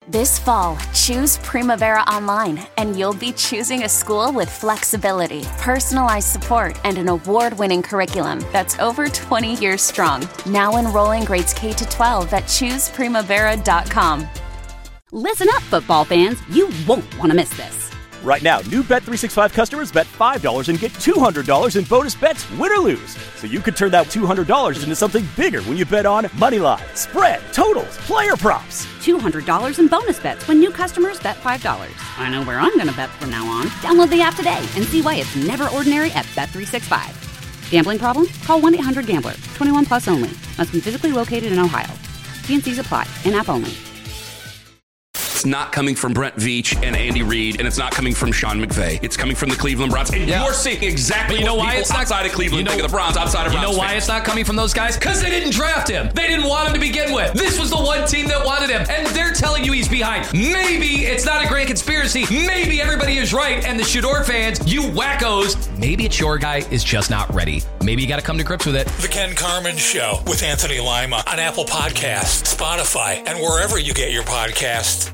This fall, choose Primavera Online, and you'll be choosing a school with flexibility, personalized support, and an award-winning curriculum that's over 20 years strong. Now enrolling grades K to 12 at chooseprimavera.com. Listen up, football fans. You won't want to miss this. Right now, new Bet365 customers bet $5 and get $200 in bonus bets, win or lose. So you could turn that $200 into something bigger when you bet on money line, spread, totals, player props. $200 in bonus bets when new customers bet $5. I know where I'm going to bet from now on. Download the app today and see why it's never ordinary at Bet365. Gambling problem? Call 1-800-GAMBLER. 21 plus only. Must be physically located in Ohio. T&Cs apply. In-app only. It's not coming from Brent Veach and Andy Reid, and it's not coming from Sean McVay. It's coming from the Cleveland Browns. And you're seeing exactly what people outside of Cleveland think of the Browns, outside of Browns. You know why it's not coming from those guys? Because they didn't draft him. They didn't want him to begin with. This was the one team that wanted him, and they're telling you he's behind. Maybe it's not a grand conspiracy. Maybe everybody is right, and the Shador fans, you wackos, maybe it's your guy is just not ready. Maybe you got to come to grips with it. The Ken Carman Show with Anthony Lima on Apple Podcasts, Spotify, and wherever you get your podcasts.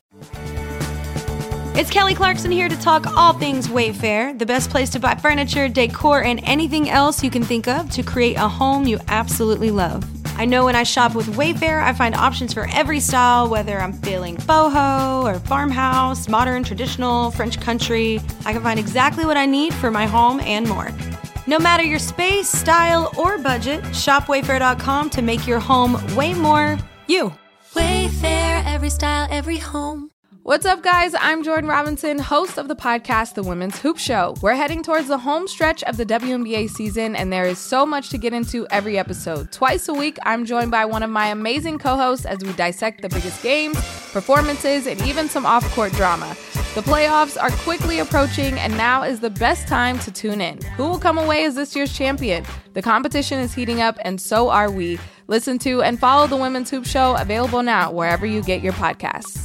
It's Kelly Clarkson here to talk all things Wayfair, the best place to buy furniture, decor, and anything else you can think of to create a home you absolutely love. I know when I shop with Wayfair, I find options for every style, whether I'm feeling boho or farmhouse, modern, traditional, French country. I can find exactly what I need for my home and more. No matter your space, style, or budget, shop Wayfair.com to make your home way more you. Wayfair, every style, every home. What's up, guys? I'm Jordan Robinson, host of the podcast, The Women's Hoop Show. We're heading towards the home stretch of the WNBA season, and there is so much to get into every episode. Twice a week, I'm joined by one of my amazing co-hosts as we dissect the biggest games, performances, and even some off-court drama. The playoffs are quickly approaching, and now is the best time to tune in. Who will come away as this year's champion? The competition is heating up, and so are we. Listen to and follow The Women's Hoop Show, available now wherever you get your podcasts.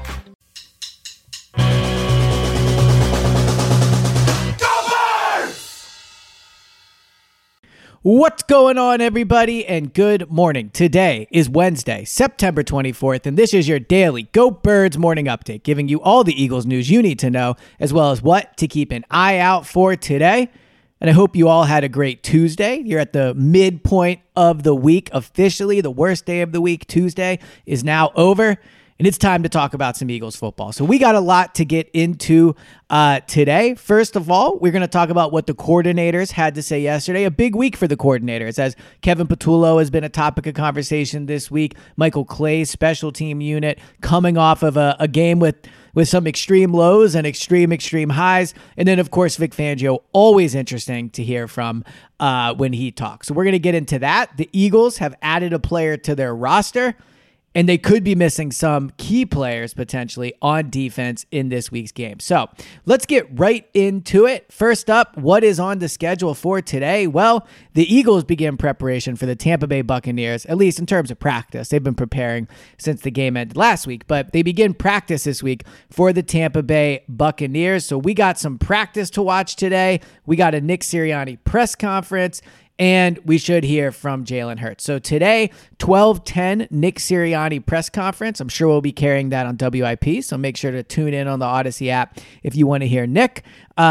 What's going on, everybody, and good morning. Today is Wednesday, September 24th, and this is your daily Go Birds morning update, giving you all the Eagles news you need to know, as well as what to keep an eye out for today. And I hope you all had a great Tuesday. You're at the midpoint of the week. Officially, the worst day of the week, Tuesday, is now over. And it's time to talk about some Eagles football. So we got a lot to get into today. First of all, we're going to talk about what the coordinators had to say yesterday. A big week for the coordinators, as Kevin Patullo has been a topic of conversation this week. Michael Clay's special team unit coming off of a game with some extreme lows and extreme highs. And then, of course, Vic Fangio, always interesting to hear from when he talks. So we're going to get into that. The Eagles have added a player to their roster, and they could be missing some key players potentially on defense in this week's game. So let's get right into it. First up, what is on the schedule for today? Well, the Eagles begin preparation for the Tampa Bay Buccaneers, at least in terms of practice. They've been preparing since the game ended last week, but they begin practice this week for the Tampa Bay Buccaneers. So we got some practice to watch today. We got a Nick Sirianni press conference, and we should hear from Jalen Hurts. So today, 12:10 Nick Sirianni press conference. I'm sure we'll be carrying that on WIP, so make sure to tune in on the Odyssey app if you want to hear Nick.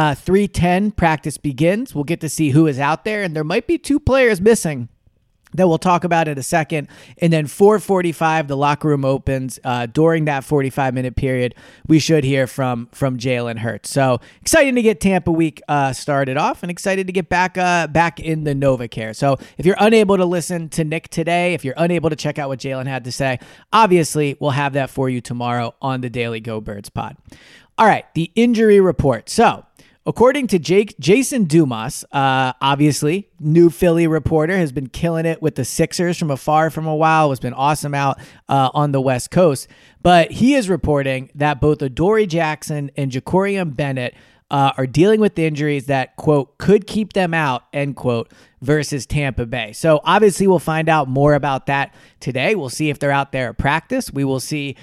3:10 practice begins. We'll get to see who is out there, and there might be two players missing that we'll talk about in a second. And then 4:45, the locker room opens. During that 45-minute period, we should hear from Jalen Hurts. So excited to get Tampa week started off, and excited to get back in the NovaCare. So if you're unable to listen to Nick today, if you're unable to check out what Jalen had to say, obviously we'll have that for you tomorrow on the Daily Go Birds pod. All right, the injury report. So according to Jason Dumas, obviously, new Philly reporter, has been killing it with the Sixers from afar from a while, has been awesome out on the West Coast. But he is reporting that both Adoree Jackson and Jacorian Bennett are dealing with injuries that, quote, could keep them out, end quote, versus Tampa Bay. So obviously we'll find out more about that today. We'll see if they're out there at practice. We will see,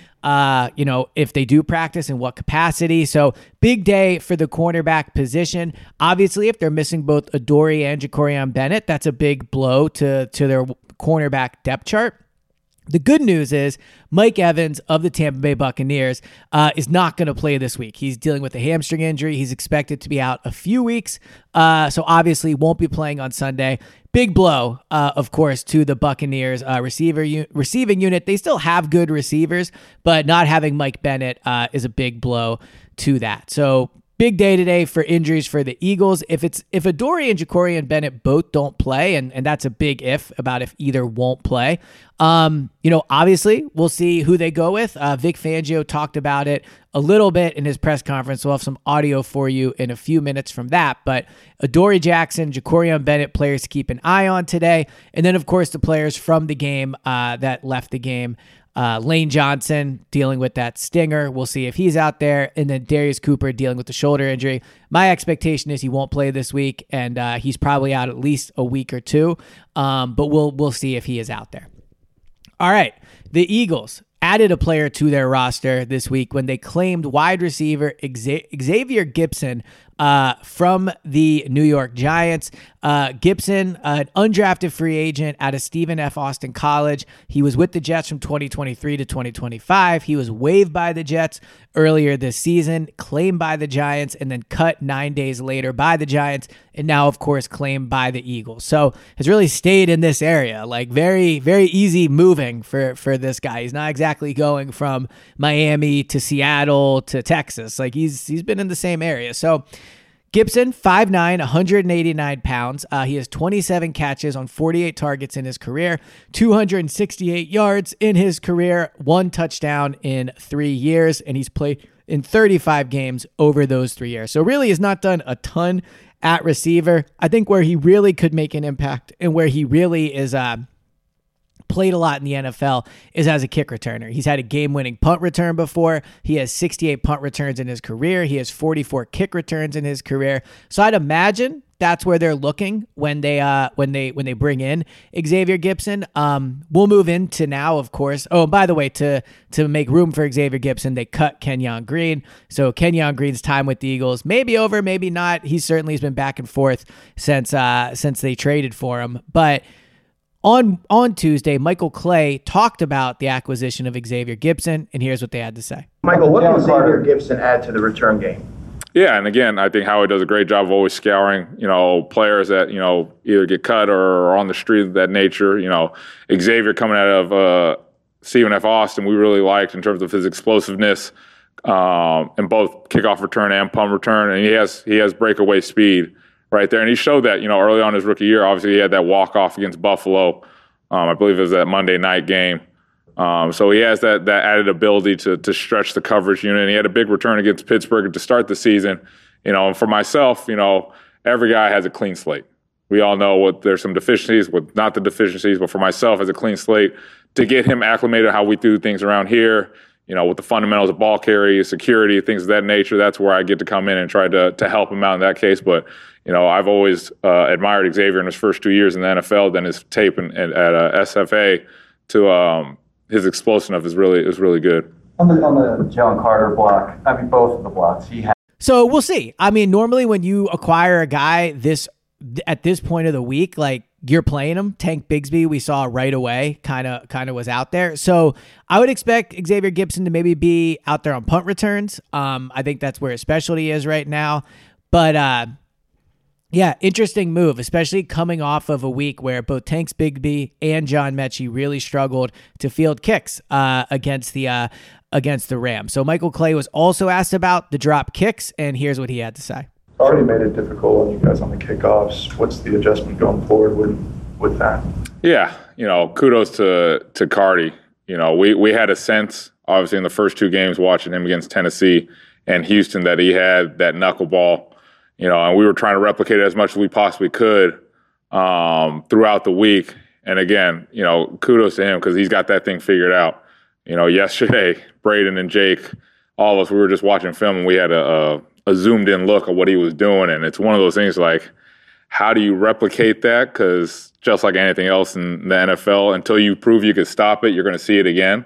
if they do practice, in what capacity. So big day for the cornerback position. Obviously, if they're missing both Adoree and Jacorian Bennett, that's a big blow to their cornerback depth chart. The good news is Mike Evans of the Tampa Bay Buccaneers is not going to play this week. He's dealing with a hamstring injury. He's expected to be out a few weeks, so obviously won't be playing on Sunday. Big blow, of course, to the Buccaneers receiving unit. They still have good receivers, but not having Mike Bennett is a big blow to that. So big day today for injuries for the Eagles. If Adoree and Jacorian Bennett both don't play, and that's a big if about if either won't play, obviously we'll see who they go with. Vic Fangio talked about it a little bit in his press conference. We'll have some audio for you in a few minutes from that. But Adoree Jackson, Jacorian Bennett, players to keep an eye on today. And then, of course, the players from the game that left the game. Lane Johnson dealing with that stinger. We'll see if he's out there. And then Darius Cooper dealing with the shoulder injury. My expectation is he won't play this week, and he's probably out at least a week or two. But we'll see if he is out there. All right. The Eagles added a player to their roster this week when they claimed wide receiver Xavier Gipson from the New York Giants. Gipson, an undrafted free agent out of Stephen F. Austin College. He was with the Jets from 2023 to 2025. He was waived by the Jets earlier this season, claimed by the Giants, and then cut 9 days later by the Giants, and now, of course, claimed by the Eagles. So has really stayed in this area, like very, very easy moving for this guy. He's not exactly going from Miami to Seattle to Texas. Like he's been in the same area. So Gipson, 5'9", 189 pounds. He has 27 catches on 48 targets in his career, 268 yards in his career, 1 touchdown in 3 years, and he's played in 35 games over those 3 years. So really has not done a ton at receiver. I think where he really could make an impact and where he really is played a lot in the NFL is as a kick returner. He's had a game-winning punt return before. He has 68 punt returns in his career. He has 44 kick returns in his career. So I'd imagine that's where they're looking when they bring in Xavier Gipson. We'll move into now, of course. Oh, by the way, to make room for Xavier Gipson, they cut Kenyon Green. So Kenyon Green's time with the Eagles may be over, maybe not. He certainly has been back and forth since they traded for him. But on Tuesday, Michael Clay talked about the acquisition of Xavier Gipson, and here's what they had to say. Michael, what can Xavier Gipson add to the return game? Yeah, and again, I think Howie does a great job of always scouring, players that, either get cut or are on the street of that nature. Xavier coming out of Stephen F. Austin, we really liked in terms of his explosiveness in both kickoff return and punt return, and he has breakaway speed right there. And he showed that, early on in his rookie year. Obviously, he had that walk-off against Buffalo. I believe it was that Monday night game. So he has that added ability to stretch the coverage unit. And he had a big return against Pittsburgh to start the season. And for myself, every guy has a clean slate. We all know there's some deficiencies, not the deficiencies, but for myself as a clean slate, to get him acclimated how we do things around here, with the fundamentals of ball carry, security, things of that nature, that's where I get to come in and try to help him out in that case. But, I've always admired Xavier in his first 2 years in the NFL, then his tape at SFA to his explosiveness is really good. On the Jalen Carter block, both of the blocks he had. So we'll see. Normally when you acquire a guy at this point of the week, like you're playing him. Tank Bigsby, we saw right away, kind of was out there. So I would expect Xavier Gipson to maybe be out there on punt returns. I think that's where his specialty is right now. But yeah, interesting move, especially coming off of a week where both Tank Bigsby and John Mechie really struggled to field kicks against the Rams. So Michael Clay was also asked about the drop kicks, and here's what he had to say. Already made it difficult on you guys on the kickoffs. What's the adjustment going forward with that? Yeah, kudos to Cardi. We had a sense, obviously, in the first 2 games watching him against Tennessee and Houston that he had that knuckleball. And we were trying to replicate it as much as we possibly could throughout the week. And again, kudos to him because he's got that thing figured out. Yesterday, Braden and Jake, all of us, we were just watching film and we had a zoomed in look at what he was doing. And it's one of those things like, how do you replicate that? Because just like anything else in the NFL, until you prove you could stop it, you're going to see it again.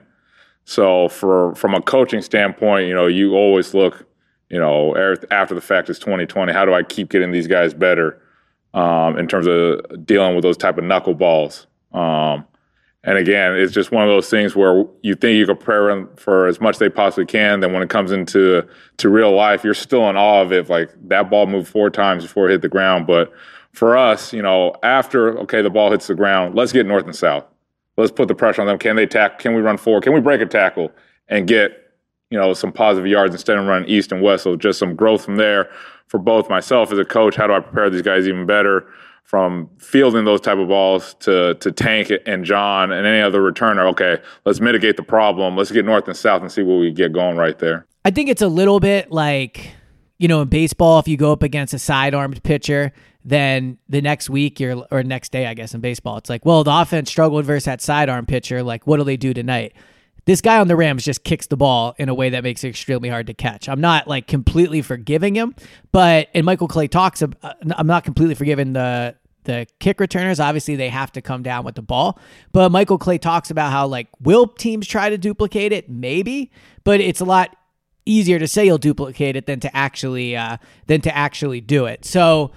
So from a coaching standpoint, you always look, after the fact it's 2020, how do I keep getting these guys better in terms of dealing with those type of knuckleballs? And again, it's just one of those things where you think you can prepare them for as much as they possibly can. Then when it comes into real life, you're still in awe of it. Like, that ball moved 4 times before it hit the ground. But for us, after, the ball hits the ground, let's get north and south. Let's put the pressure on them. Can they tackle? Can we run forward? Can we break a tackle and get, some positive yards instead of running east and west? So just some growth from there for both myself as a coach. How do I prepare these guys even better from fielding those type of balls to Tank and John and any other returner? Okay, let's mitigate the problem. Let's get north and south and see what we get going right there. I think it's a little bit like, in baseball, if you go up against a sidearmed pitcher, then the next week or next day, I guess, in baseball, it's like, well, the offense struggled versus that sidearm pitcher. Like, what do they do tonight? This guy on the Rams just kicks the ball in a way that makes it extremely hard to catch. I'm not completely forgiving him, and Michael Clay talks about, I'm not completely forgiving the kick returners. Obviously they have to come down with the ball, but Michael Clay talks about how will teams try to duplicate it? Maybe, but it's a lot easier to say you'll duplicate it than to actually do it. So,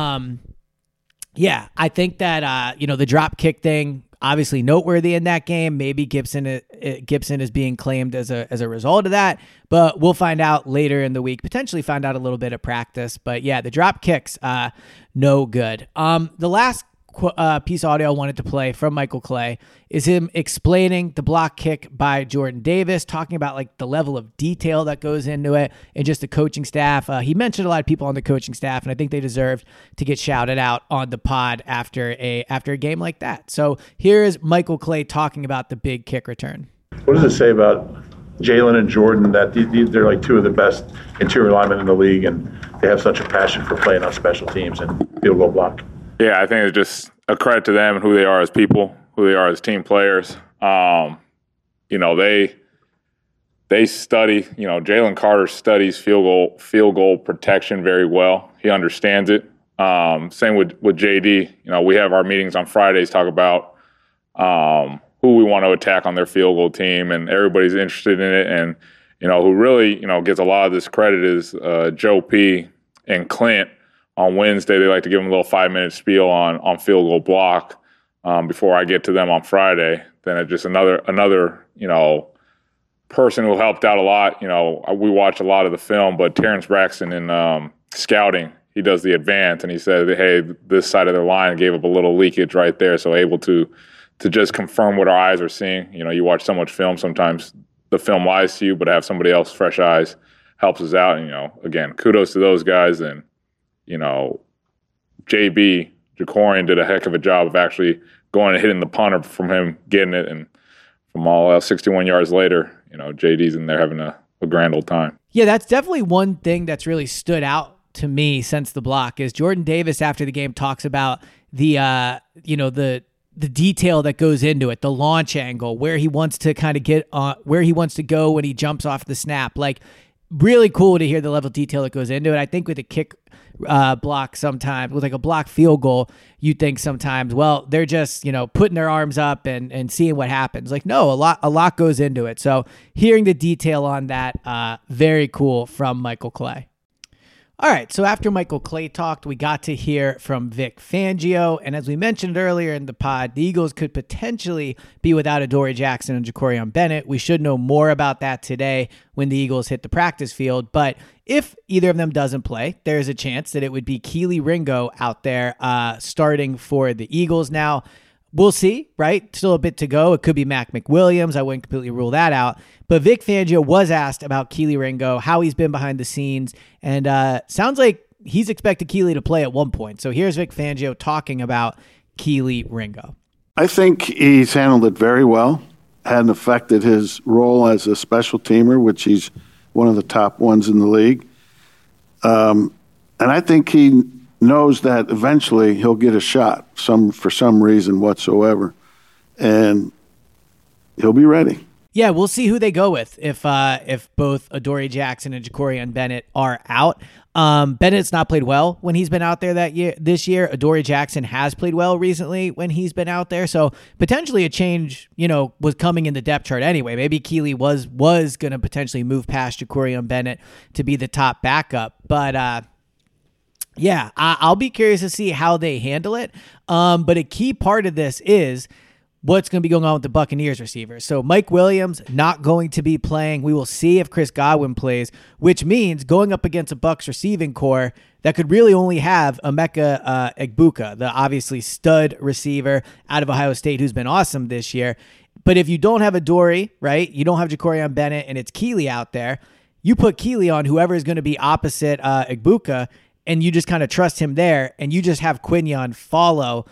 I think that, the drop kick thing, obviously noteworthy in that game. Maybe Gibson is being claimed as a result of that, but we'll find out later in the week, potentially find out a little bit of practice. But yeah, the drop kicks, no good. The last piece of audio I wanted to play from Michael Clay is him explaining the block kick by Jordan Davis, talking about the level of detail that goes into it and just the coaching staff. He mentioned a lot of people on the coaching staff, and I think they deserved to get shouted out on the pod after a game like that. So here is Michael Clay talking about the big kick return. What does it say about Jalen and Jordan that they're two of the best interior linemen in the league, and they have such a passion for playing on special teams and field goal block? Yeah, I think it's just a credit to them and who they are as people, who they are as team players. They study, Jalen Carter studies field goal protection very well. He understands it. Same with JD. We have our meetings on Fridays, talk about who we want to attack on their field goal team, and everybody's interested in it. And, who really, gets a lot of this credit is Joe P. and Clint. On Wednesday, they like to give them a little 5-minute spiel on field goal block before I get to them on Friday. Then it's just another person who helped out a lot. We watch a lot of the film, but Terrence Braxton in scouting, he does the advance, and he said, hey, this side of their line gave up a little leakage right there, so able to just confirm what our eyes are seeing. You watch so much film, sometimes the film lies to you, but to have somebody else, fresh eyes, helps us out. And, again, kudos to those guys. And JB, Jacorian, did a heck of a job of actually going and hitting the punter from him getting it. And from all else, 61 yards later, JD's in there having a grand old time. Yeah, that's definitely one thing that's really stood out to me since the block is Jordan Davis after the game talks about the detail that goes into it, the launch angle, where he wants to kind of get where he wants to go when he jumps off the snap. Really cool to hear the level of detail that goes into it. I think with a kick block sometimes, with a block field goal, you think sometimes, well, they're just, putting their arms up and seeing what happens. No, a lot goes into it. So hearing the detail on that, very cool from Michael Clay. All right, so after Michael Clay talked, we got to hear from Vic Fangio, and as we mentioned earlier in the pod, the Eagles could potentially be without Adoree Jackson and Jacorian Bennett. We should know more about that today when the Eagles hit the practice field, but if either of them doesn't play, there's a chance that it would be Kelee Ringo out there starting for the Eagles. Now, we'll see, right? Still a bit to go. It could be Mac McWilliams. I wouldn't completely rule that out. But Vic Fangio was asked about Kelee Ringo, how he's been behind the scenes, and sounds like he's expected Kelee to play at one point. So here's Vic Fangio talking about Kelee Ringo. I think he's handled it very well. Hadn't affected his role as a special teamer, which he's one of the top ones in the league. And I think he knows that eventually he'll get a shot for some reason whatsoever, and he'll be ready. Yeah, we'll see who they go with if both Adoree Jackson and Jacorian Bennett are out. Bennett's not played well when he's been out there this year. Adoree Jackson has played well recently when he's been out there. So potentially a change, was coming in the depth chart anyway. Maybe Kelee was going to potentially move past Jacorian Bennett to be the top backup. But yeah, I'll be curious to see how they handle it. But a key part of this is what's going to be going on with the Buccaneers receivers. So Mike Williams not going to be playing. We will see if Chris Godwin plays, which means going up against a Bucs receiving core that could really only have Emeka Egbuka, the obviously stud receiver out of Ohio State who's been awesome this year. But if you don't have Adoree', right, you don't have Jacorian Bennett, and it's Keeley out there, you put Keeley on whoever is going to be opposite Egbuka, and you just kind of trust him there, and you just have Quinyon follow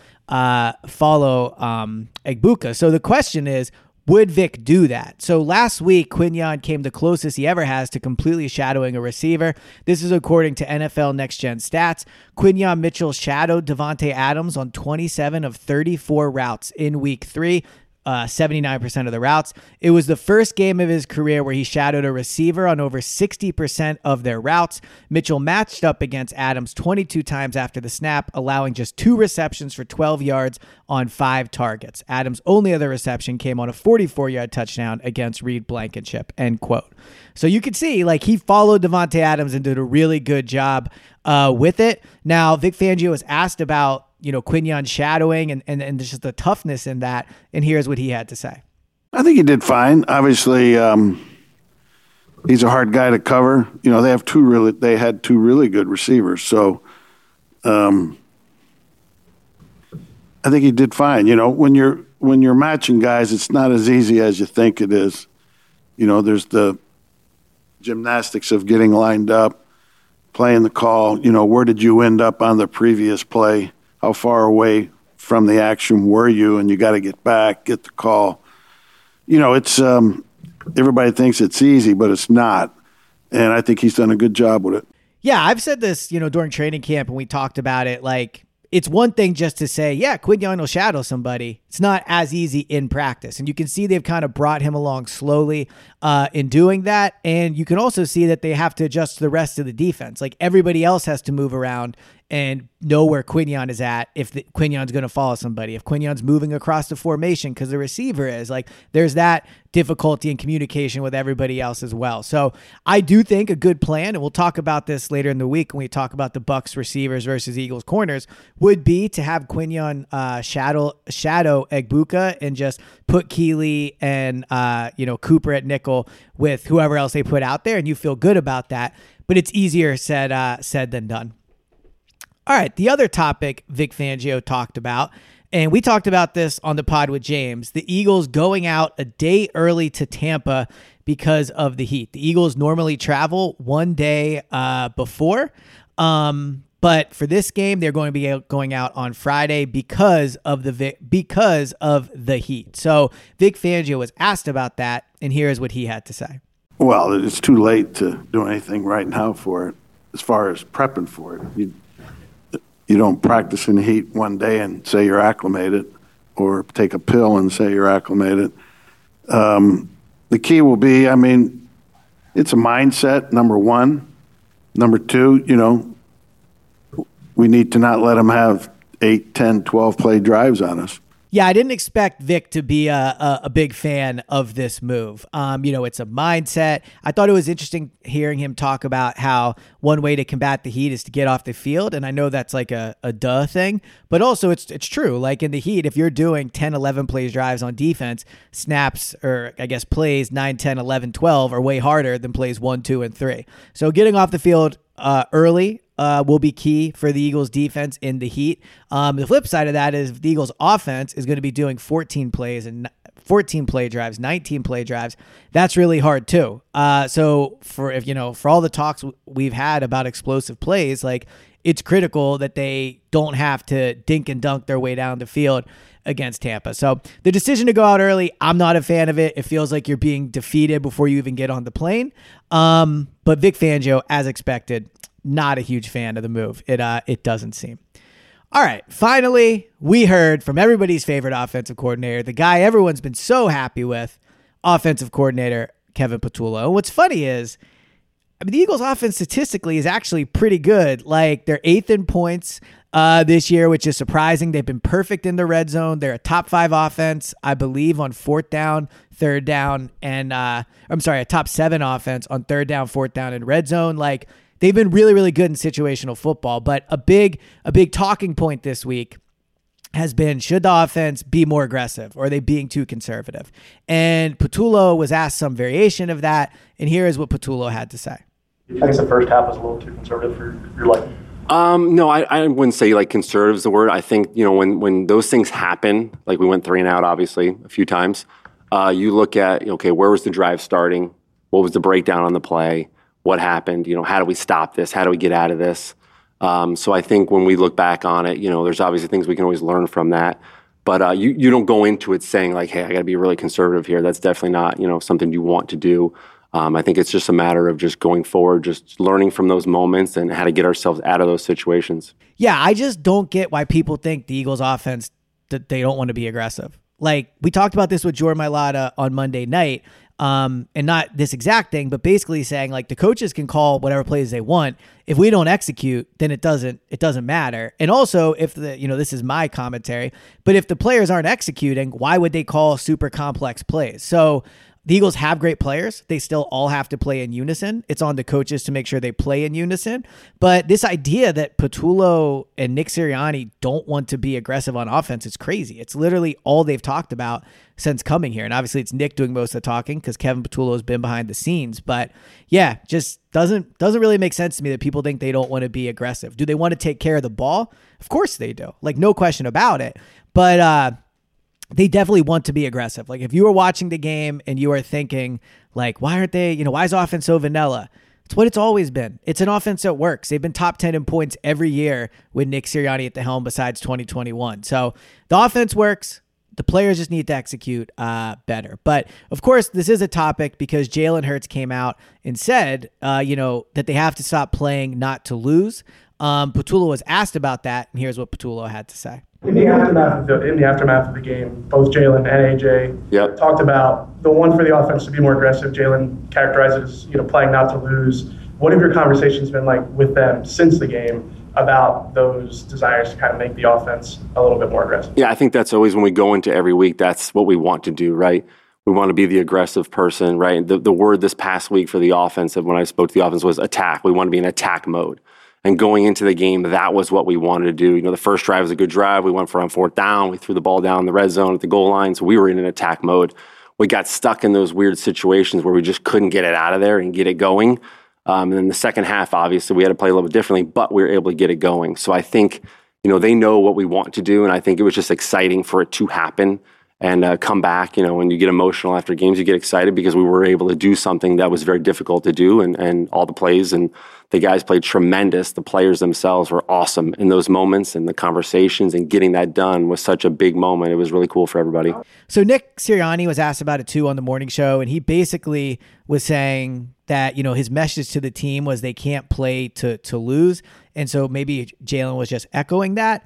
Egbuka. So the question is, would Vic do that? So last week, Quinyon came the closest he ever has to completely shadowing a receiver. This is according to NFL Next Gen Stats. Quinyon Mitchell shadowed Davante Adams on 27 of 34 routes in week 3. 79% of the routes. It was the first game of his career where he shadowed a receiver on over 60% of their routes. Mitchell matched up against Adams 22 times after the snap, allowing just 2 receptions for 12 yards on 5 targets. Adams' only other reception came on a 44-yard touchdown against Reed Blankenship, end quote. So you can see, like, he followed Davante Adams and did a really good job with it. Now, Vic Fangio was asked about, Quinyon shadowing and just the toughness in that. And here's what he had to say. I think he did fine. Obviously, he's a hard guy to cover. They had 2 really good receivers. So, I think he did fine. When you're matching guys, it's not as easy as you think it is. There's the gymnastics of getting lined up, playing the call. Where did you end up on the previous play? How far away from the action were you? And you got to get back, get the call. It's everybody thinks it's easy, but it's not. And I think he's done a good job with it. Yeah, I've said this, during training camp when we talked about it, like, it's one thing just to say, yeah, Quinyon will shadow somebody. It's not as easy in practice. And you can see they've kind of brought him along slowly in doing that. And you can also see that they have to adjust to the rest of the defense. Like, everybody else has to move around and know where Quinyon is at if Quinyon's going to follow somebody. If Quinyon's moving across the formation because the receiver is, like, there's that difficulty in communication with everybody else as well. So I do think a good plan, and we'll talk about this later in the week when we talk about the Bucs receivers versus Eagles corners, would be to have Quinyon shadow Egbuka and just put Keeley and Cooper at nickel with whoever else they put out there, and you feel good about that. But it's easier said than done. All right, the other topic Vic Fangio talked about, and we talked about this on the pod with James, the Eagles going out a day early to Tampa because of the heat. The Eagles normally travel one day before, but for this game, they're going to be going out on Friday because of the heat. So Vic Fangio was asked about that, and here's what he had to say. Well, it's too late to do anything right now for it as far as prepping for it. You don't practice in the heat one day and say you're acclimated, or take a pill and say you're acclimated. The key will be, it's a mindset, number one. Number two, we need to not let them have 8, 10, 12 play drives on us. Yeah, I didn't expect Vic to be a big fan of this move. It's a mindset. I thought it was interesting hearing him talk about how one way to combat the heat is to get off the field. And I know that's like a duh thing, but also it's true. Like, in the heat, if you're doing 10, 11 plays drives on defense, snaps, or I guess plays 9, 10, 11, 12 are way harder than plays 1, 2, and 3. So getting off the field early will be key for the Eagles defense in the heat. The flip side of that is the Eagles offense is going to be doing 14 plays and 14 play drives, 19 play drives. That's really hard too. So for all the talks we've had about explosive plays, like, it's critical that they don't have to dink and dunk their way down the field against Tampa. So the decision to go out early, I'm not a fan of it. It feels like you're being defeated before you even get on the plane. But Vic Fangio, as expected, not a huge fan of the move. It doesn't seem. All right, finally, we heard from everybody's favorite offensive coordinator, the guy everyone's been so happy with, offensive coordinator Kevin Patullo. And what's funny is, the Eagles' offense statistically is actually pretty good. Like, they're 8th in points this year, which is surprising. They've been perfect in the red zone. They're a top 5 offense, I believe, on 4th down, 3rd down, and a top 7 offense on 3rd down, 4th down, and red zone. Like, they've been really, really good in situational football. But a big talking point this week has been, should the offense be more aggressive or are they being too conservative? And Patullo was asked some variation of that, and here is what Patullo had to say. I think the first half was a little too conservative for your liking. No, I wouldn't say like conservative is the word. I think, when those things happen, like we went 3 and out, obviously, a few times, you look at, okay, where was the drive starting? What was the breakdown on the play? What happened? How do we stop this? How do we get out of this? So I think when we look back on it, there's obviously things we can always learn from that. But you don't go into it saying like, hey, I got to be really conservative here. That's definitely not, something you want to do. I think it's just a matter of just going forward, just learning from those moments and how to get ourselves out of those situations. Yeah, I just don't get why people think the Eagles offense, that they don't want to be aggressive. Like, we talked about this with Jordan Mailata on Monday night, and not this exact thing, but basically saying like the coaches can call whatever plays they want. If we don't execute, then it doesn't matter. And also, if this is my commentary, but if the players aren't executing, why would they call super complex plays? So the Eagles have great players. They still all have to play in unison. It's on the coaches to make sure they play in unison. But this idea that Patullo and Nick Sirianni don't want to be aggressive on offense is crazy. It's literally all they've talked about since coming here. And obviously it's Nick doing most of the talking because Kevin Patullo has been behind the scenes. But yeah, just doesn't really make sense to me that people think they don't want to be aggressive. Do they want to take care of the ball? Of course they do. Like, no question about it. But they definitely want to be aggressive. Like, if you were watching the game and you are thinking like, why aren't they, why is offense so vanilla? It's what it's always been. It's an offense that works. They've been top 10 in points every year with Nick Sirianni at the helm besides 2021. So the offense works. The players just need to execute better. But of course, this is a topic because Jalen Hurts came out and said, that they have to stop playing not to lose. Patullo was asked about that, and here's what Patullo had to say. In the aftermath of the game, both Jalen and AJ talked about the one for the offense to be more aggressive. Jalen characterized it as playing not to lose. What have your conversations been like with them since the game about those desires to kind of make the offense a little bit more aggressive? Yeah, I think that's always when we go into every week, that's what we want to do, right? We want to be the aggressive person, right? The word this past week for the offense, when I spoke to the offense, was attack. We want to be in attack mode. And going into the game, that was what we wanted to do. The first drive was a good drive. We went for on 4th down. We threw the ball down the red zone at the goal line. So we were in an attack mode. We got stuck in those weird situations where we just couldn't get it out of there and get it going. And then the second half, obviously, we had to play a little bit differently, but we were able to get it going. So I think, they know what we want to do. And I think it was just exciting for it to happen and come back. When you get emotional after games, you get excited because we were able to do something that was very difficult to do. And all the plays and the guys played tremendous. The players themselves were awesome in those moments, and the conversations and getting that done was such a big moment. It was really cool for everybody. So Nick Sirianni was asked about it too on the morning show, and he basically was saying that, his message to the team was they can't play to lose. And so maybe Jalen was just echoing that.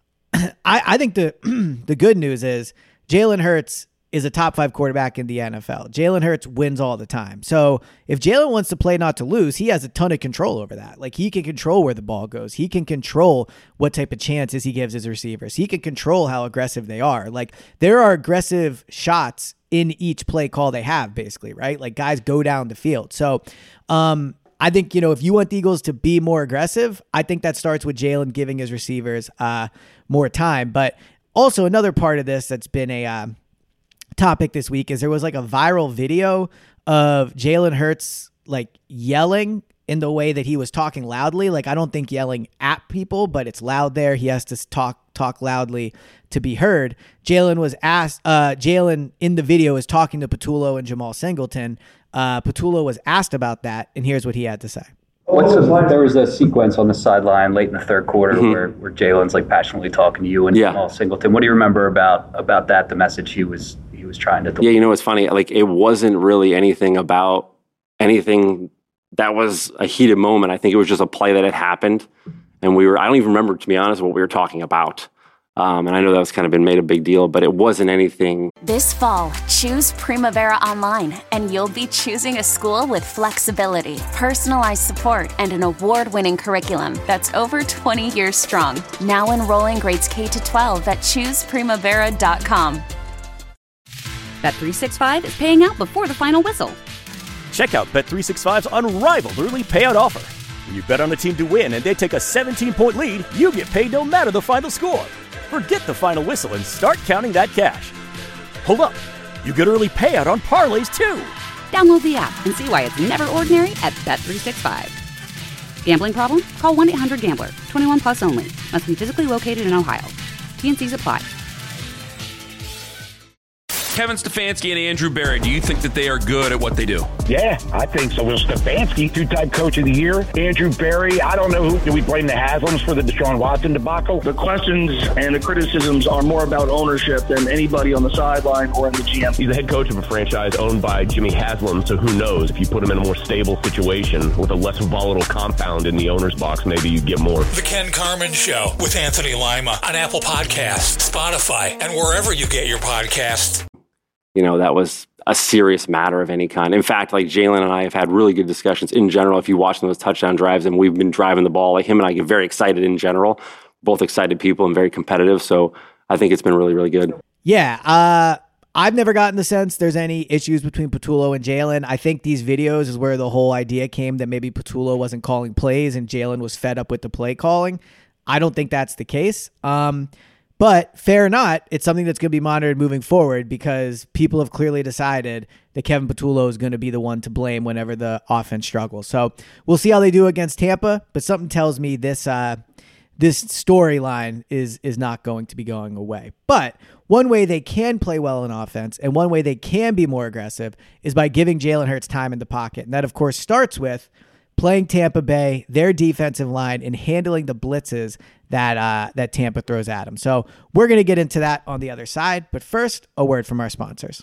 I think the good news is Jalen Hurts is a top 5 quarterback in the NFL. Jalen Hurts wins all the time. So if Jalen wants to play not to lose, he has a ton of control over that. Like, he can control where the ball goes. He can control what type of chances he gives his receivers. He can control how aggressive they are. Like, there are aggressive shots in each play call they have, basically, right? Like, guys go down the field. So I think, if you want the Eagles to be more aggressive, I think that starts with Jalen giving his receivers more time. But also another part of this that's been a topic this week is there was like a viral video of Jalen Hurts like yelling in the way that he was talking loudly. Like, I don't think yelling at people, but it's loud there. He has to talk loudly to be heard. Jalen was asked, Jalen in the video is talking to Patullo and Jamal Singleton. Patullo was asked about that, and here's what he had to say. There was a sequence on the sideline late in the third quarter where Jalen's like passionately talking to you and Jamal Singleton. What do you remember about that, the message he was trying to deliver? Yeah, it's funny. Like, it wasn't really anything about anything that was a heated moment. I think it was just a play that had happened. And I don't even remember, to be honest, what we were talking about. And I know that's kind of been made a big deal, but it wasn't anything. This fall, choose Primavera Online, and you'll be choosing a school with flexibility, personalized support, and an award-winning curriculum that's over 20 years strong. Now enrolling grades K-12 at chooseprimavera.com. Bet365 is paying out before the final whistle. Check out Bet365's unrivaled early payout offer. When you bet on a team to win and they take a 17-point lead, you get paid no matter the final score. Forget the final whistle and start counting that cash. Hold up. You get early payout on parlays, too. Download the app and see why it's never ordinary at Bet365. Gambling problem? Call 1-800-GAMBLER. 21 plus only. Must be physically located in Ohio. T&Cs apply. Kevin Stefanski and Andrew Berry, do you think that they are good at what they do? Yeah, I think so. Will Stefanski, two-time coach of the year. Andrew Berry, I don't know who. Do we blame the Haslams for the Deshaun Watson debacle? The questions and the criticisms are more about ownership than anybody on the sideline or in the GM. He's the head coach of a franchise owned by Jimmy Haslam, so who knows? If you put him in a more stable situation with a less volatile compound in the owner's box, maybe you get more. The Ken Carman Show with Anthony Lima on Apple Podcasts, Spotify, and wherever you get your podcasts. You know, that was a serious matter of any kind. In fact, like Jalen and I have had really good discussions in general. If you watch those touchdown drives and we've been driving the ball, like him and I get very excited in general, both excited people and very competitive. So I think it's been really, really good. Yeah. I've never gotten the sense there's any issues between Patullo and Jalen. I think these videos is where the whole idea came that maybe Patullo wasn't calling plays and Jalen was fed up with the play calling. I don't think that's the case. But fair or not, it's something that's going to be monitored moving forward because people have clearly decided that Kevin Patullo is going to be the one to blame whenever the offense struggles. So we'll see how they do against Tampa, but something tells me this storyline is not going to be going away. But one way they can play well in offense and one way they can be more aggressive is by giving Jalen Hurts time in the pocket. And that, of course, starts with playing Tampa Bay, their defensive line, and handling the blitzes that Tampa throws at them. So we're going to get into that on the other side. But first, a word from our sponsors.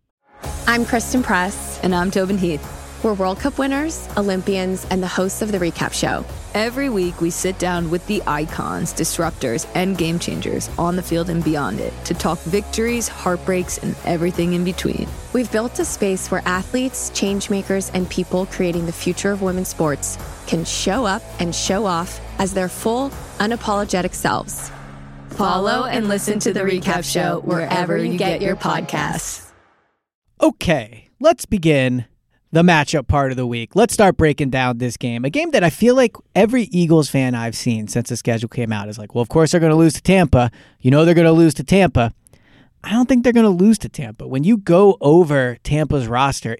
I'm Kristen Press. And I'm Tobin Heath. We're World Cup winners, Olympians, and the hosts of The Recap Show. Every week, we sit down with the icons, disruptors, and game changers on the field and beyond it to talk victories, heartbreaks, and everything in between. We've built a space where athletes, change makers, and people creating the future of women's sports can show up and show off as their full, unapologetic selves. Follow and listen to The Recap Show wherever you get your podcasts. Okay, let's begin the matchup part of the week. Let's start breaking down this game. A game that I feel like every Eagles fan I've seen since the schedule came out is like, well, of course they're going to lose to Tampa. You know they're going to lose to Tampa. I don't think they're going to lose to Tampa. When you go over Tampa's roster,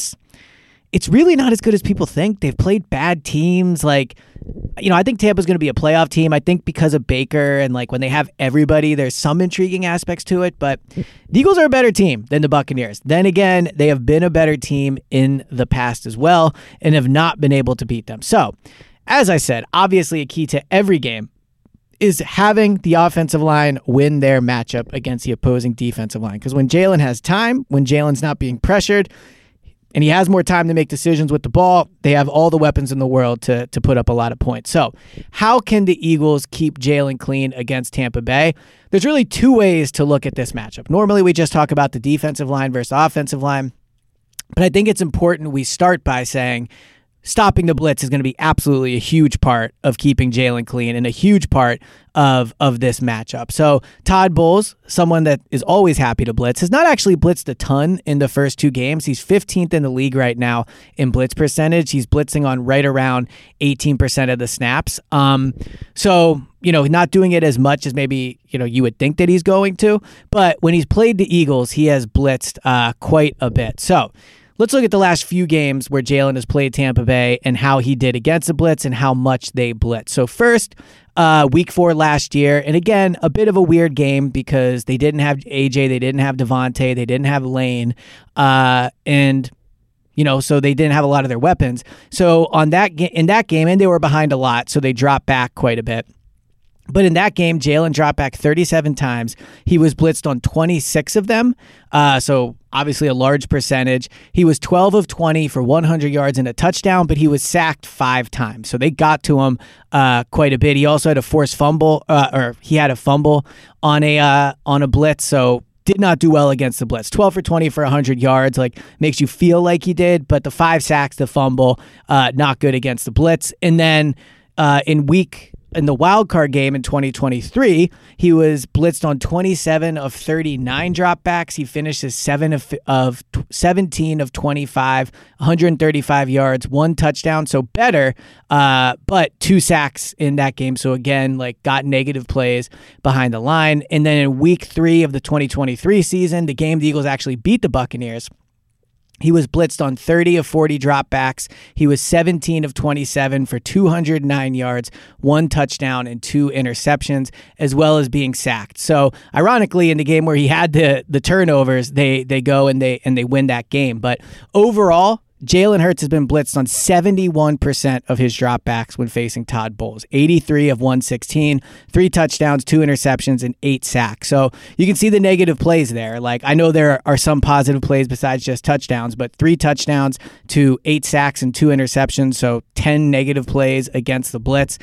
it's really not as good as people think. They've played bad teams. Like, you know, I think Tampa's going to be a playoff team. I think because of Baker and like when they have everybody, there's some intriguing aspects to it. But the Eagles are a better team than the Buccaneers. Then again, they have been a better team in the past as well and have not been able to beat them. So, as I said, obviously a key to every game is having the offensive line win their matchup against the opposing defensive line. Because when Jalen has time, when Jalen's not being pressured, and he has more time to make decisions with the ball, they have all the weapons in the world to put up a lot of points. So how can the Eagles keep Jalen clean against Tampa Bay? There's really two ways to look at this matchup. Normally, we just talk about the defensive line versus offensive line, but I think it's important we start by saying stopping the blitz is going to be absolutely a huge part of keeping Jalen clean and a huge part of this matchup. So Todd Bowles, someone that is always happy to blitz, has not actually blitzed a ton in the first two games. He's 15th in the league right now in blitz percentage. He's blitzing on right around 18% of the snaps. So, you know, not doing it as much as maybe, you know, you would think that he's going to. But when he's played the Eagles, he has blitzed quite a bit. So let's look at the last few games where Jalen has played Tampa Bay and how he did against the blitz and how much they blitz. So first, week 4 last year, and again, a bit of a weird game because they didn't have AJ, they didn't have Devontae, they didn't have Lane, and you know, so they didn't have a lot of their weapons. So in that game, and they were behind a lot, so they dropped back quite a bit. But in that game, Jalen dropped back 37 times. He was blitzed on 26 of them, so obviously a large percentage. He was 12 of 20 for 100 yards and a touchdown, but he was sacked 5 times. So they got to him quite a bit. He also had a forced fumble, or he had a fumble on a blitz, so did not do well against the blitz. 12 for 20 for 100 yards, like makes you feel like he did, but the 5 sacks, the fumble, not good against the blitz. And then in week in the wild card game in 2023, he was blitzed on 27 of 39 dropbacks. He finishes 17 of 25, 135 yards, 1 touchdown. So better, but 2 sacks in that game. So again, like got negative plays behind the line. And then in week 3 of the 2023 season, the game the Eagles actually beat the Buccaneers, he was blitzed on 30 of 40 dropbacks. He was 17 of 27 for 209 yards, 1 touchdown, and 2 interceptions, as well as being sacked. So, ironically, in the game where he had the turnovers, they go and they win that game. But overall, Jalen Hurts has been blitzed on 71% of his dropbacks when facing Todd Bowles. 83 of 116, 3 touchdowns, 2 interceptions, and 8 sacks. So you can see the negative plays there. Like, I know there are some positive plays besides just touchdowns, but 3 touchdowns to 8 sacks and 2 interceptions. So 10 negative plays against the blitz.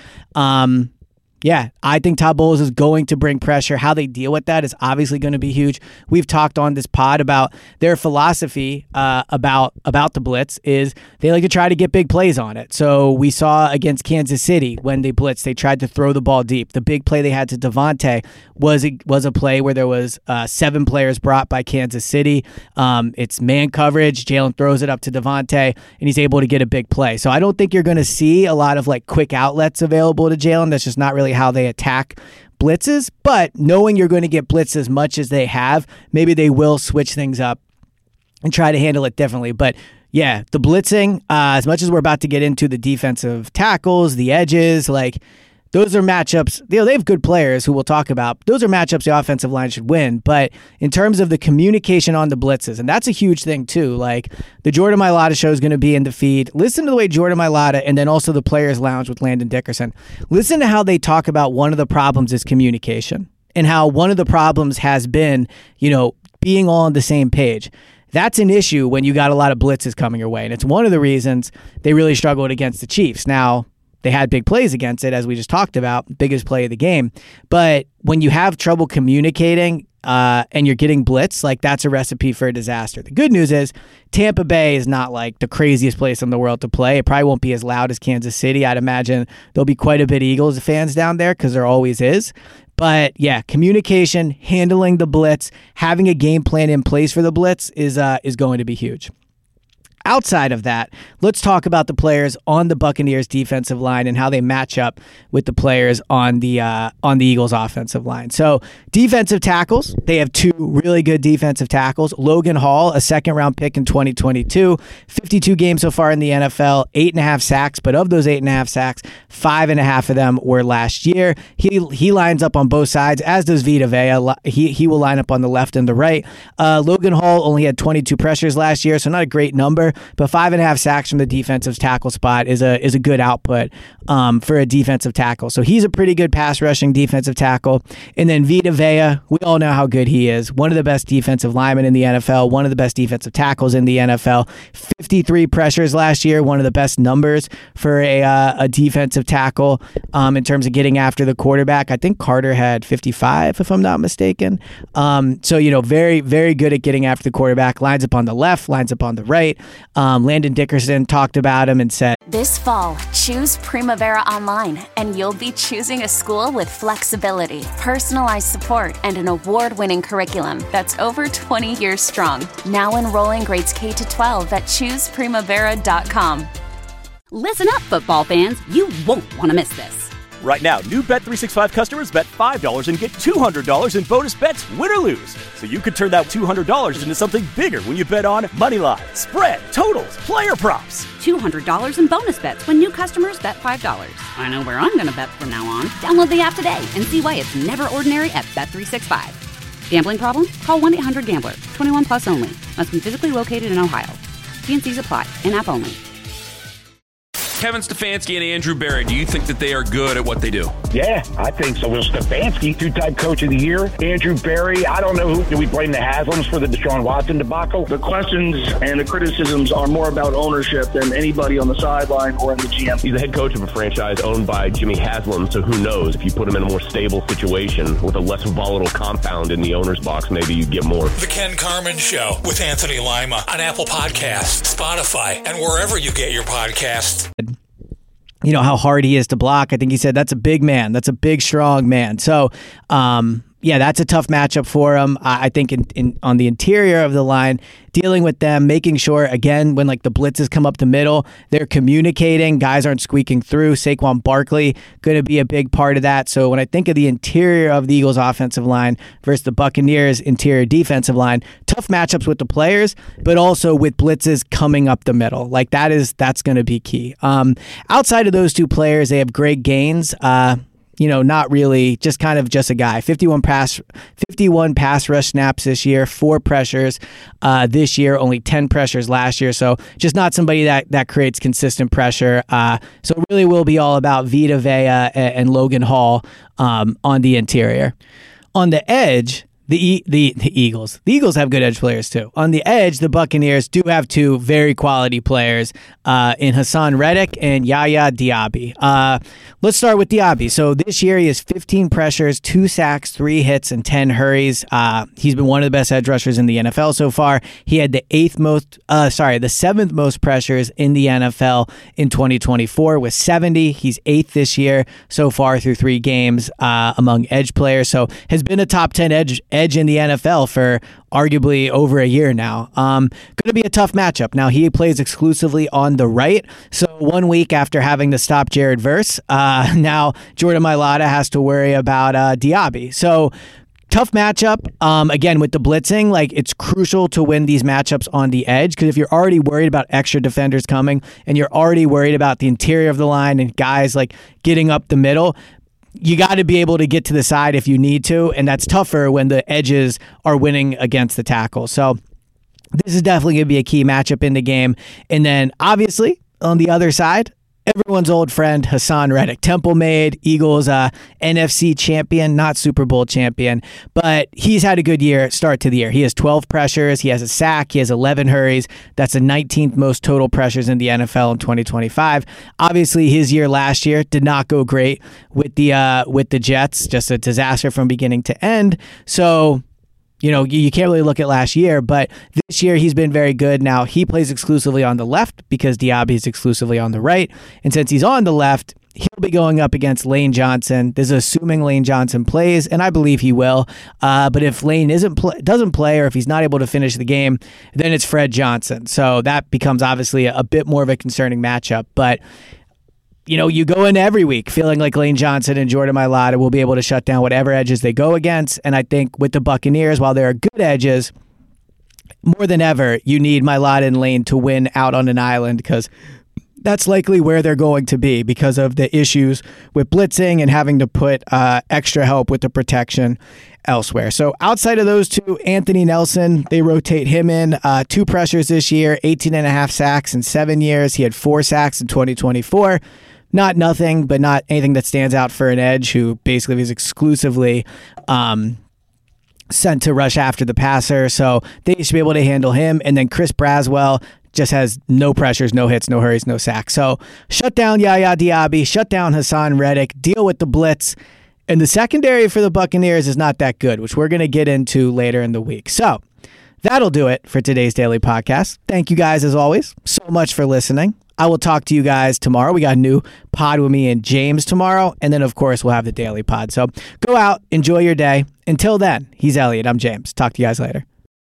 Yeah, I think Todd Bowles is going to bring pressure. How they deal with that is obviously going to be huge. We've talked on this pod about their philosophy about the blitz is they like to try to get big plays on it. So we saw against Kansas City when they blitzed, they tried to throw the ball deep. The big play they had to Devontae was a play where there was 7 players brought by Kansas City. It's man coverage. Jalen throws it up to Devontae, and he's able to get a big play. So I don't think you're going to see a lot of like quick outlets available to Jalen. That's just not really how they attack blitzes, but knowing you're going to get blitzed as much as they have, maybe they will switch things up and try to handle it differently. But yeah, the blitzing, as much as we're about to get into the defensive tackles, the edges, like those are matchups. They have good players who we'll talk about. Those are matchups the offensive line should win. But in terms of the communication on the blitzes, and that's a huge thing too. Like the Jordan Mailata show is going to be in the feed. Listen to the way Jordan Mailata and then also the Players Lounge with Landon Dickerson. Listen to how they talk about one of the problems is communication and how one of the problems has been, being all on the same page. That's an issue when you got a lot of blitzes coming your way. And it's one of the reasons they really struggled against the Chiefs. Now, they had big plays against it, as we just talked about, biggest play of the game. But when you have trouble communicating and you're getting blitzed, like that's a recipe for a disaster. The good news is Tampa Bay is not like the craziest place in the world to play. It probably won't be as loud as Kansas City. I'd imagine there'll be quite a bit of Eagles fans down there because there always is. But yeah, communication, handling the blitz, having a game plan in place for the blitz is going to be huge. Outside of that, let's talk about the players on the Buccaneers defensive line and how they match up with the players on the Eagles offensive line. So defensive tackles, they have 2 really good defensive tackles. Logan Hall, a second-round pick in 2022, 52 games so far in the NFL, 8.5 sacks, but of those 8.5 sacks, 5.5 of them were last year. He lines up on both sides, as does Vita Vea. He will line up on the left and the right. Logan Hall only had 22 pressures last year, so not a great number. But 5.5 sacks from the defensive tackle spot is a good output for a defensive tackle. So he's a pretty good pass rushing defensive tackle. And then Vita Vea, we all know how good he is. One of the best defensive linemen in the NFL, one of the best defensive tackles in the NFL. 53 pressures last year, one of the best numbers for a defensive tackle in terms of getting after the quarterback. I think Carter had 55, if I'm not mistaken. So, very, very good at getting after the quarterback. Lines up on the left, lines up on the right. Landon Dickerson talked about him and said, This fall, choose Primavera Online, and you'll be choosing a school with flexibility, personalized support, and an award-winning curriculum that's over 20 years strong. Now enrolling grades K to 12 at chooseprimavera.com. Listen up, football fans. You won't want to miss this. Right now, new Bet365 customers bet $5 and get $200 in bonus bets, win or lose. So you could turn that $200 into something bigger when you bet on Moneyline, spread, totals, player props. $200 in bonus bets when new customers bet $5. I know where I'm going to bet from now on. Download the app today and see why it's never ordinary at Bet365. Gambling problem? Call 1-800-GAMBLER. 21 plus only. Must be physically located in Ohio. T&Cs apply. In-app only. Kevin Stefanski and Andrew Berry, do you think that they are good at what they do? Yeah, I think so. Will Stefanski, 2-time coach of the year. Andrew Berry, I don't know do we blame the Haslams for the Deshaun Watson debacle? The questions and the criticisms are more about ownership than anybody on the sideline or in the GM. He's the head coach of a franchise owned by Jimmy Haslam, so who knows? If you put him in a more stable situation with a less volatile compound in the owner's box, maybe you get more. The Ken Carman Show with Anthony Lima on Apple Podcasts, Spotify, and wherever you get your podcasts. how hard he is to block. I think he said that's a big man. That's a big, strong man. So, yeah, that's a tough matchup for him. I think on the interior of the line, dealing with them, making sure, again, when like the blitzes come up the middle, they're communicating. Guys aren't squeaking through. Saquon Barkley going to be a big part of that. So when I think of the interior of the Eagles offensive line versus the Buccaneers interior defensive line, tough matchups with the players, but also with blitzes coming up the middle. Like that's going to be key. Outside of those two players, they have Greg Gaines. Not really, just a guy. 51 pass rush snaps this year, 4 pressures this year, only 10 pressures last year. So just not somebody that creates consistent pressure. So it really will be all about Vita Vea and Logan Hall on the interior. On the edge, the Eagles. The Eagles have good edge players too. On the edge, the Buccaneers do have 2 very quality players in Hassan Reddick and Yaya Diaby. Let's start with Diaby. So this year he has 15 pressures, 2 sacks, 3 hits, and 10 hurries. He's been one of the best edge rushers in the NFL so far. He had the 7th most pressures in the NFL in 2024 with 70. He's 8th this year so far through 3 games among edge players. So has been a top 10 edge in the NFL for arguably over a year now. Going to be a tough matchup. Now, he plays exclusively on the right. So 1 week after having to stop Jared Verse, now Jordan Mailata has to worry about Diaby. So tough matchup. Again, with the blitzing, like it's crucial to win these matchups on the edge, because if you're already worried about extra defenders coming and you're already worried about the interior of the line and guys like getting up the middle, you got to be able to get to the side if you need to, and that's tougher when the edges are winning against the tackle. So this is definitely going to be a key matchup in the game. And then obviously on the other side, everyone's old friend, Hassan Reddick, Temple-made, Eagles NFC champion, not Super Bowl champion, but he's had a good start to the year. He has 12 pressures, he has a sack, he has 11 hurries. That's the 19th most total pressures in the NFL in 2025. Obviously, his year last year did not go great with the Jets, just a disaster from beginning to end. So you can't really look at last year, but this year he's been very good. Now, he plays exclusively on the left because Diaby is exclusively on the right. And since he's on the left, he'll be going up against Lane Johnson. This is assuming Lane Johnson plays, and I believe he will. But if Lane doesn't play, or if he's not able to finish the game, then it's Fred Johnson. So that becomes obviously a bit more of a concerning matchup. But you go in every week feeling like Lane Johnson and Jordan Mailata will be able to shut down whatever edges they go against. And I think with the Buccaneers, while there are good edges, more than ever, you need Mailata and Lane to win out on an island, because that's likely where they're going to be because of the issues with blitzing and having to put extra help with the protection elsewhere. So outside of those 2, Anthony Nelson, they rotate him in. 2 pressures this year, 18.5 sacks in 7 years. He had 4 sacks in 2024. Not nothing, but not anything that stands out for an edge who basically is exclusively sent to rush after the passer. So they should be able to handle him. And then Chris Braswell just has no pressures, no hits, no hurries, no sacks. So shut down Yaya Diaby, shut down Hassan Reddick, deal with the blitz. And the secondary for the Buccaneers is not that good, which we're going to get into later in the week. So that'll do it for today's daily podcast. Thank you guys, as always, so much for listening. I will talk to you guys tomorrow. We got a new pod with me and James tomorrow. And then, of course, we'll have the daily pod. So go out, enjoy your day. Until then, he's Elliot. I'm James. Talk to you guys later.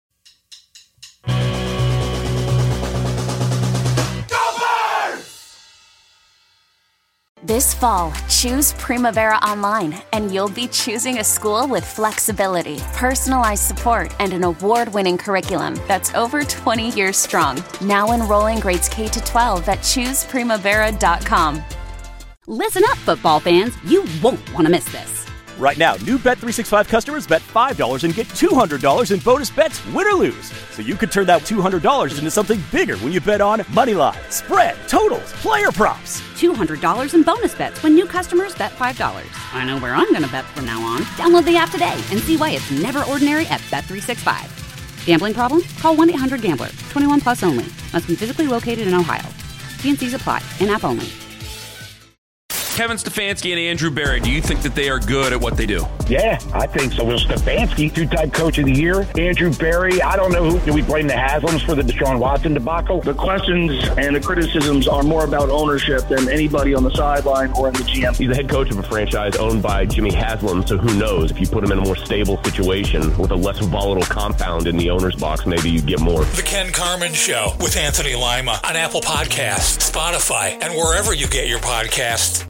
This fall, choose Primavera Online, and you'll be choosing a school with flexibility, personalized support, and an award-winning curriculum that's over 20 years strong. Now enrolling grades K-12 at chooseprimavera.com. Listen up, football fans. You won't want to miss this. Right now, new Bet365 customers bet $5 and get $200 in bonus bets, win or lose. So you could turn that $200 into something bigger when you bet on money line, spread, totals, player props. $200 in bonus bets when new customers bet $5. I know where I'm going to bet from now on. Download the app today and see why it's never ordinary at Bet365. Gambling problem? Call 1-800-GAMBLER. 21 plus only. Must be physically located in Ohio. T&Cs apply. In-app only. Kevin Stefanski and Andrew Berry, do you think that they are good at what they do? Yeah, I think so. Will Stefanski, two-time coach of the year. Andrew Berry, I don't know who. Do we blame the Haslams for the Deshaun Watson debacle? The questions and the criticisms are more about ownership than anybody on the sideline or in the GM. He's the head coach of a franchise owned by Jimmy Haslam, so who knows? If you put him in a more stable situation with a less volatile compound in the owner's box, maybe you get more. The Ken Carman Show with Anthony Lima on Apple Podcasts, Spotify, and wherever you get your podcasts.